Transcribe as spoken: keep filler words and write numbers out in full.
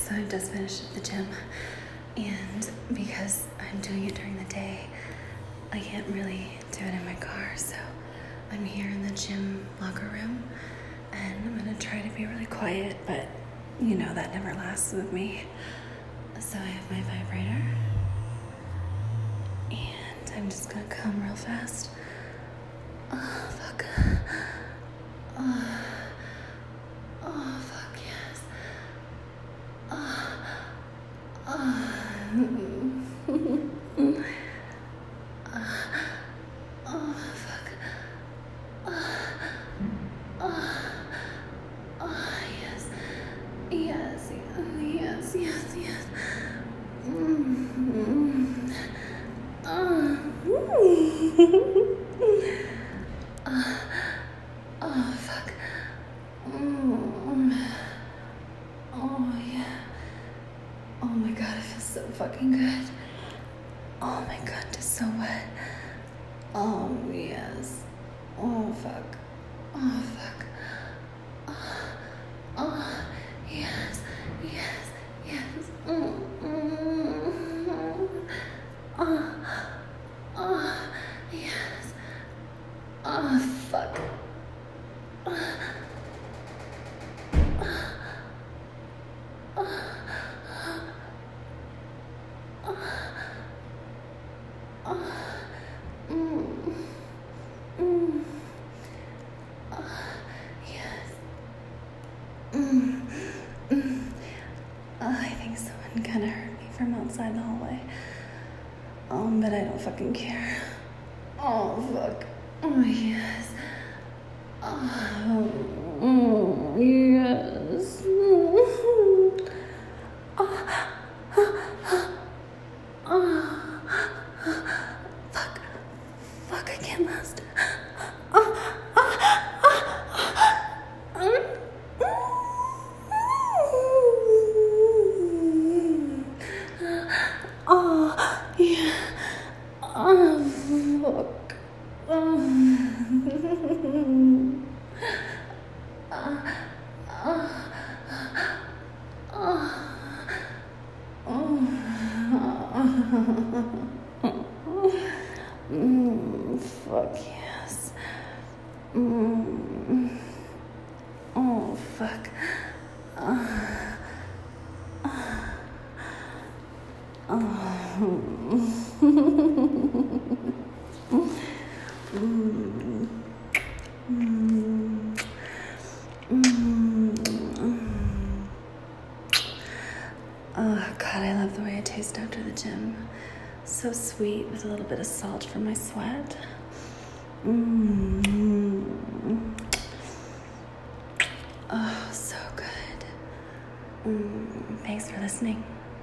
So I just finished at the gym, and because I'm doing it during the day, I can't really do it in my car, so I'm here in the gym locker room, and I'm gonna try to be really quiet, but you know that never lasts with me. So I have my vibrator, and I'm just gonna come real fast. Oh, fuck. Oh, oh fuck, yes. Oh, oh. Oh, fuck. Oh, oh, oh, yes. Yes, yes, yes, yes. Mm-hmm. Oh. uh, oh, fuck. Mm. Oh, yeah. Oh my god, it feels so fucking good. Oh my god, it's so wet. Oh, yes. Oh, fuck. Oh, fuck. Oh, oh yes, yes, yes. Mm, mm, oh, oh, yes. Oh, fuck. Oh, oh, oh, mm, mm. Oh, yes. Mm, mm. Oh, I think someone kind of heard me from outside the hallway. Um, but I don't fucking care. Oh, fuck. Oh, yes. Oh, mm, yes. Mm. Oh, oh, fuck. Fuck, I can't last. Oh, oh, oh, oh. Oh, yeah. Oh, fuck. Oh. Uh, uh, uh, uh. Mm, fuck yes. Mm. Oh, fuck. Uh, uh, uh. Mm. Mm. Mm. Oh, God, I love the way it tastes after the gym. So sweet with a little bit of salt from my sweat. Mm. Oh, so good. Mm. Thanks for listening.